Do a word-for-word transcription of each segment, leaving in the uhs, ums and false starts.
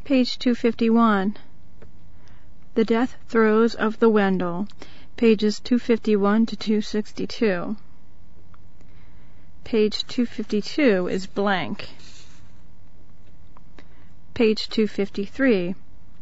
Page two fifty-one. The Death Throes of the Wendell, pages two fifty-one to two sixty-two. Page two fifty-two is blank. Page two fifty-three.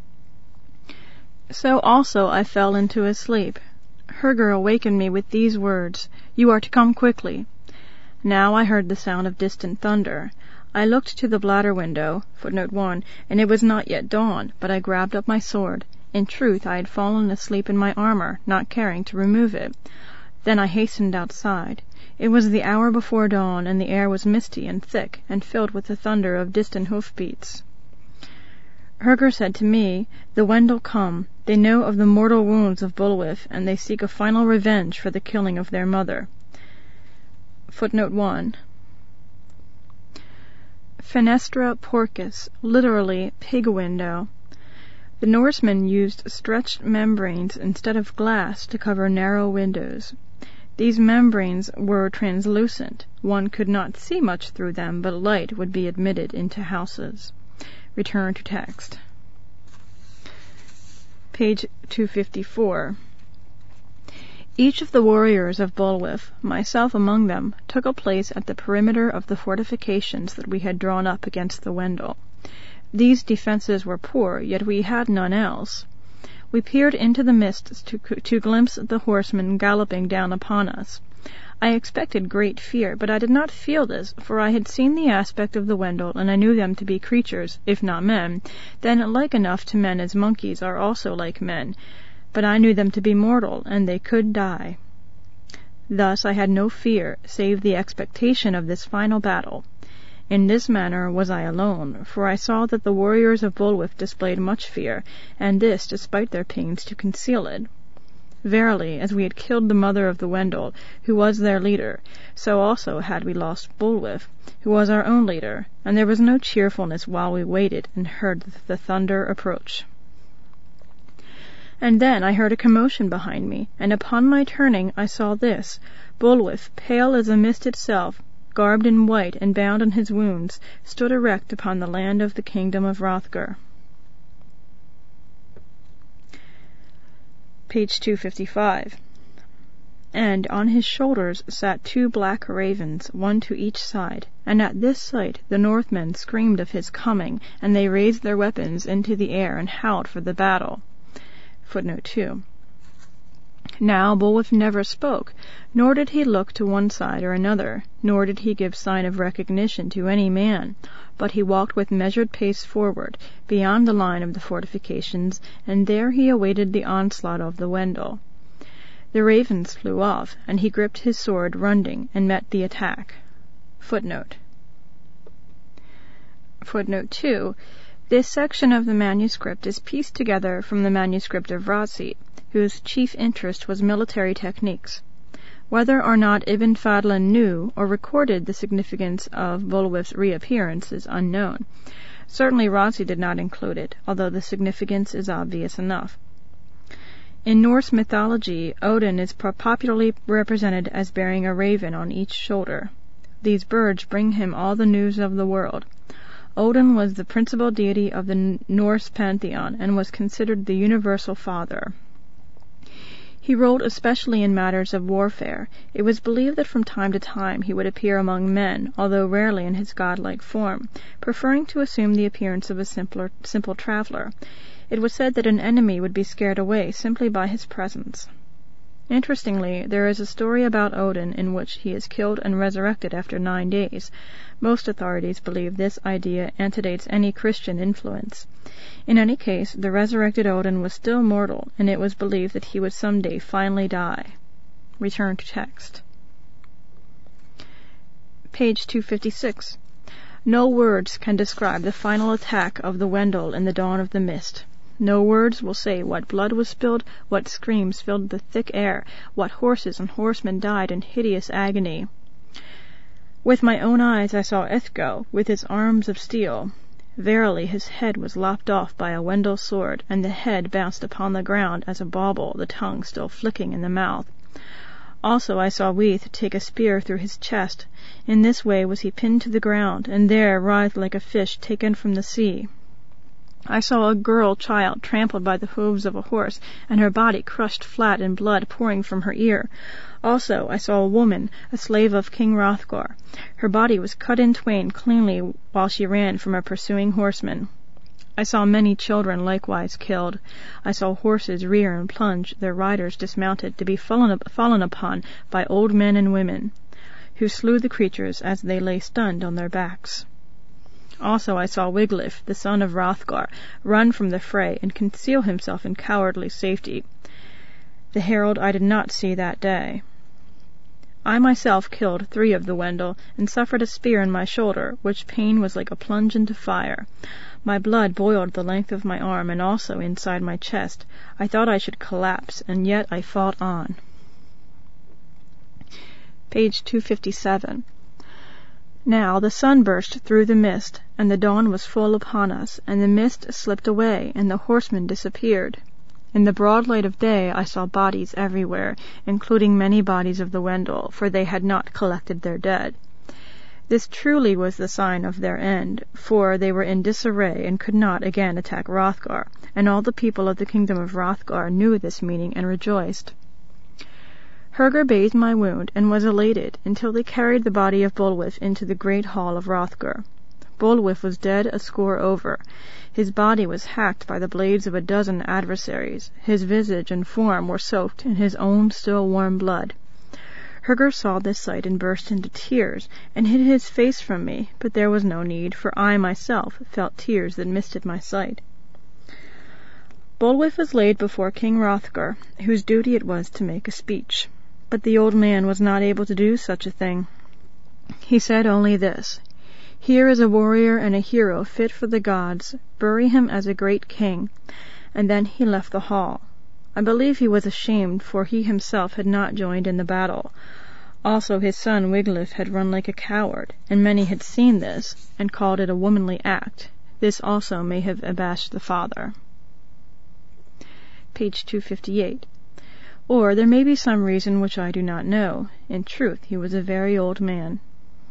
So also I fell into a sleep. Herger awakened me with these words, "You are to come quickly." Now I heard the sound of distant thunder. I looked to the bladder window, footnote one, and it was not yet dawn, but I grabbed up my sword. In truth, I had fallen asleep in my armor, not caring to remove it. Then I hastened outside. It was the hour before dawn, and the air was misty and thick, and filled with the thunder of distant hoof-beats. Herger said to me, "The Wendell come. They know of the mortal wounds of Bulworth, and they seek a final revenge for the killing of their mother." Footnote one. Fenestra porcus, literally pig window. The Norsemen used stretched membranes instead of glass to cover narrow windows. These membranes were translucent. One could not see much through them, but light would be admitted into houses. Return to text. Page two fifty-four. Each of the warriors of Bulworth, myself among them, took a place at the perimeter of the fortifications that we had drawn up against the Wendell. These defences were poor, yet we had none else. We peered into the mists to, to glimpse the horsemen galloping down upon us. I expected great fear, but I did not feel this, for I had seen the aspect of the Wendell, and I knew them to be creatures, if not men, then like enough to men as monkeys are also like men, but I knew them to be mortal, and they could die. Thus I had no fear, save the expectation of this final battle. In this manner was I alone, for I saw that the warriors of Bulworth displayed much fear, and this despite their pains to conceal it. Verily, as we had killed the mother of the Wendell, who was their leader, so also had we lost Bulworth, who was our own leader, and there was no cheerfulness while we waited and heard the thunder approach. And then I heard a commotion behind me, and upon my turning I saw this, Bulworth, pale as a mist itself, garbed in white and bound on his wounds, stood erect upon the land of the kingdom of Hrothgar. Page two fifty-five. And on his shoulders sat two black ravens, one to each side, and at this sight the Northmen screamed of his coming, and they raised their weapons into the air and howled for the battle. Footnote two. Now Bulworth never spoke, nor did he look to one side or another, nor did he give sign of recognition to any man, but he walked with measured pace forward, beyond the line of the fortifications, and there he awaited the onslaught of the Wendell. The ravens flew off, and he gripped his sword Runding, and met the attack. Footnote. Footnote two. This section of the manuscript is pieced together from the manuscript of Rotsi, whose chief interest was military techniques. Whether or not Ibn Fadlan knew or recorded the significance of Bulworth's reappearance is unknown. Certainly Rotsi did not include it, although the significance is obvious enough. In Norse mythology, Odin is popularly represented as bearing a raven on each shoulder. These birds bring him all the news of the world. Odin was the principal deity of the Norse pantheon and was considered the universal father. He ruled especially in matters of warfare. It was believed that from time to time he would appear among men, although rarely in his godlike form, preferring to assume the appearance of a simpler, simple traveler. It was said that an enemy would be scared away simply by his presence. Interestingly, there is a story about Odin in which he is killed and resurrected after nine days. Most authorities believe this idea antedates any Christian influence. In any case, the resurrected Odin was still mortal, and it was believed that he would someday finally die. Return to text. Page two fifty-six. No words can describe the final attack of the Wendell in the dawn of the mist. No words will say what blood was spilled, what screams filled the thick air, what horses and horsemen died in hideous agony. With my own eyes I saw Ithgo, with his arms of steel. Verily his head was lopped off by a Wendell sword, and the head bounced upon the ground as a bauble, the tongue still flicking in the mouth. Also I saw Weith take a spear through his chest. In this way was he pinned to the ground, and there writhed like a fish taken from the sea. I saw a girl child trampled by the hooves of a horse, and her body crushed flat and blood pouring from her ear. Also I saw a woman, a slave of King Hrothgar. Her body was cut in twain cleanly while she ran from a pursuing horseman. I saw many children likewise killed. I saw horses rear and plunge, their riders dismounted, to be fallen, up, fallen upon by old men and women, who slew the creatures as they lay stunned on their backs. Also I saw Wiglaf, the son of Hrothgar, run from the fray and conceal himself in cowardly safety. The herald I did not see that day. I myself killed three of the Wendel, and suffered a spear in my shoulder, which pain was like a plunge into fire. My blood boiled the length of my arm, and also inside my chest. I thought I should collapse, and yet I fought on. Page two fifty-seven. Now the sun burst through the mist, and the dawn was full upon us, and the mist slipped away, and the horsemen disappeared. In the broad light of day I saw bodies everywhere, including many bodies of the Wendel, for they had not collected their dead. This truly was the sign of their end, for they were in disarray and could not again attack Hrothgar, and all the people of the kingdom of Hrothgar knew this meaning and rejoiced. Herger bathed my wound and was elated until they carried the body of Bolwif into the great hall of Hrothgar. Bolwif was dead a score over. His body was hacked by the blades of a dozen adversaries. His visage and form were soaked in his own still warm blood. Herger saw this sight and burst into tears, and hid his face from me, but there was no need, for I myself felt tears that misted my sight. Bolwif was laid before King Hrothgar, whose duty it was to make a speech. But the old man was not able to do such a thing. He said only this: "Here is a warrior and a hero fit for the gods. Bury him as a great king." And then he left the hall. I believe he was ashamed, for he himself had not joined in the battle. Also his son Wiglaf had run like a coward, and many had seen this, and called it a womanly act. This also may have abashed the father. Page two fifty-eight. Or there may be some reason which I do not know. In truth, he was a very old man.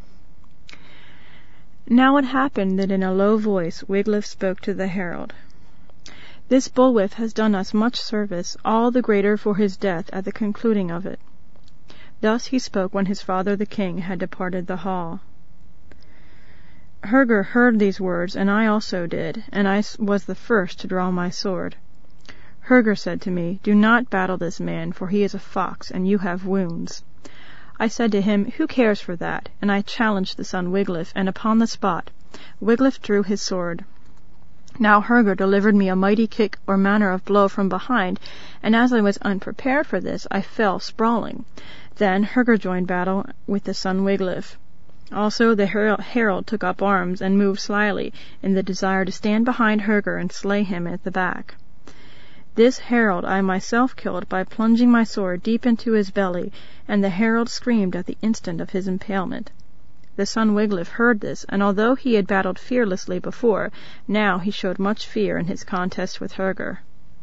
Now it happened that in a low voice Wiglaf spoke to the herald. "This Bolwif has done us much service, all the greater for his death at the concluding of it." Thus he spoke when his father the king had departed the hall. Herger heard these words, and I also did, and I was the first to draw my sword. Herger said to me, "Do not battle this man, for he is a fox, and you have wounds." I said to him, "Who cares for that?" And I challenged the son Wiglaf, and upon the spot Wiglaf drew his sword. Now Herger delivered me a mighty kick or manner of blow from behind, and as I was unprepared for this, I fell sprawling. Then Herger joined battle with the son Wiglaf. Also the herald took up arms and moved slyly, in the desire to stand behind Herger and slay him at the back. This herald I myself killed by plunging my sword deep into his belly, and the herald screamed at the instant of his impalement. The son Wiglaf heard this, and although he had battled fearlessly before, now he showed much fear in his contest with Herger.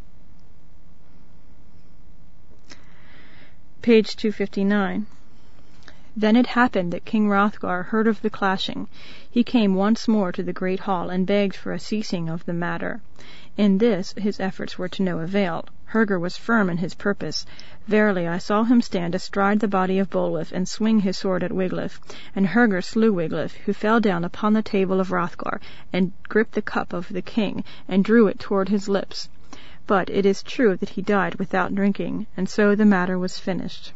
Page two fifty-nine. Then it happened that King Hrothgar heard of the clashing. He came once more to the great hall, and begged for a ceasing of the matter. In this his efforts were to no avail. Herger was firm in his purpose. Verily, I saw him stand astride the body of Bolwif, and swing his sword at Wiglaf. And Herger slew Wiglaf, who fell down upon the table of Hrothgar, and gripped the cup of the king, and drew it toward his lips. But it is true that he died without drinking, and so the matter was finished.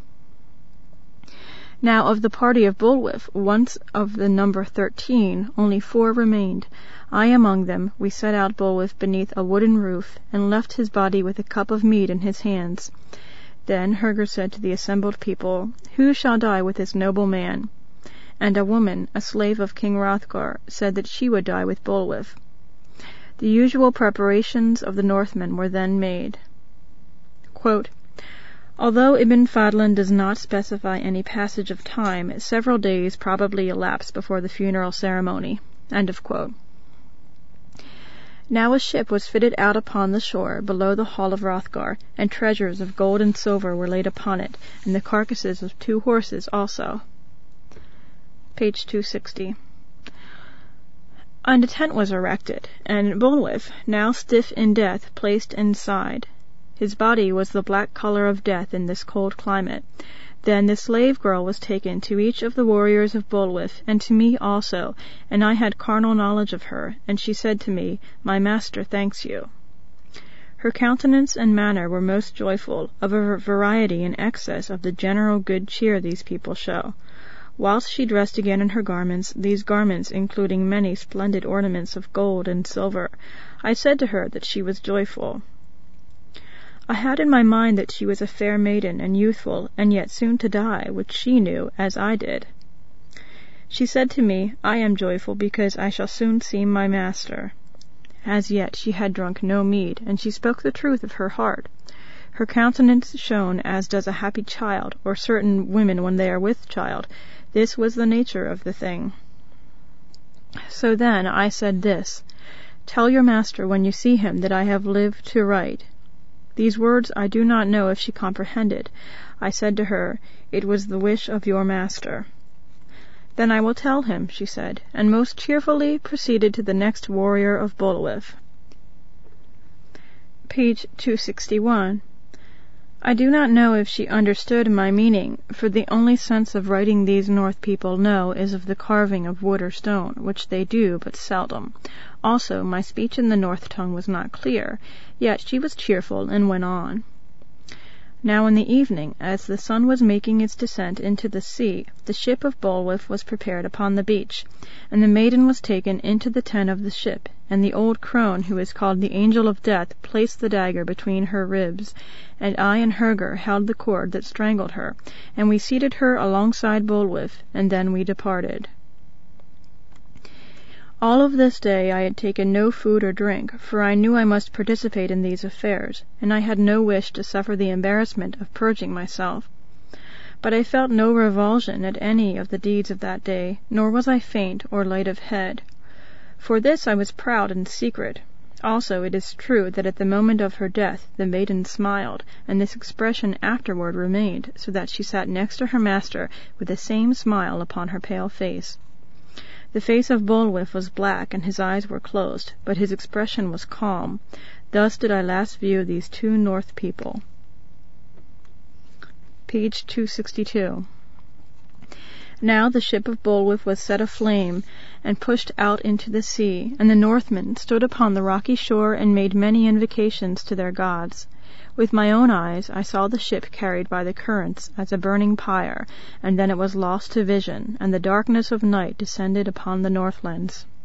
Now of the party of Bolwif, once of the number thirteen, only four remained. I among them. We set out Bolwif beneath a wooden roof, and left his body with a cup of mead in his hands. Then Herger said to the assembled people, "Who shall die with this noble man?" And a woman, a slave of King Hrothgar, said that she would die with Bolwif. The usual preparations of the Northmen were then made. Quote, "Although Ibn Fadlan does not specify any passage of time, several days probably elapsed before the funeral ceremony." End of quote. Now a ship was fitted out upon the shore below the hall of Hrothgar, and treasures of gold and silver were laid upon it, and the carcasses of two horses also. Page two sixty. And a tent was erected, and Bolwif, now stiff in death, placed inside. His body was the black colour of death in this cold climate. Then the slave girl was taken to each of the warriors of Bolwif, and to me also, and I had carnal knowledge of her, and she said to me, My master thanks you. Her countenance and manner were most joyful, of a variety in excess of the general good cheer these people show. Whilst she dressed again in her garments, these garments including many splendid ornaments of gold and silver, I said to her that she was joyful. I had in my mind that she was a fair maiden and youthful, and yet soon to die, which she knew, as I did. She said to me, I am joyful because I shall soon see my master. As yet she had drunk no mead, and she spoke the truth of her heart. Her countenance shone as does a happy child, or certain women when they are with child. This was the nature of the thing. So then I said this, Tell your master when you see him that I have lived to write. These words I do not know if she comprehended. I said to her, It was the wish of your master. Then I will tell him, she said, and most cheerfully proceeded to the next warrior of Bolwif. Page two sixty-one. I do not know if she understood my meaning, for the only sense of writing these North people know is of the carving of wood or stone, which they do but seldom. Also, my speech in the North tongue was not clear, yet she was cheerful and went on. Now in the evening, as the sun was making its descent into the sea, the ship of Bolwif was prepared upon the beach, and the maiden was taken into the tent of the ship, and the old crone, who is called the Angel of Death, placed the dagger between her ribs, and I and Herger held the cord that strangled her, and we seated her alongside Bolwif, and then we departed. All of this day I had taken no food or drink, for I knew I must participate in these affairs, and I had no wish to suffer the embarrassment of purging myself. But I felt no revulsion at any of the deeds of that day, nor was I faint or light of head. For this I was proud in secret. Also it is true that at the moment of her death the maiden smiled, and this expression afterward remained, so that she sat next to her master with the same smile upon her pale face. The face of Bolwif was black, and his eyes were closed, but his expression was calm. Thus did I last view these two North people. Page two sixty-two. Now the ship of Bolwif was set aflame, and pushed out into the sea, and the Northmen stood upon the rocky shore and made many invocations to their gods. With my own eyes I saw the ship carried by the currents as a burning pyre, and then it was lost to vision, and the darkness of night descended upon the Northlands.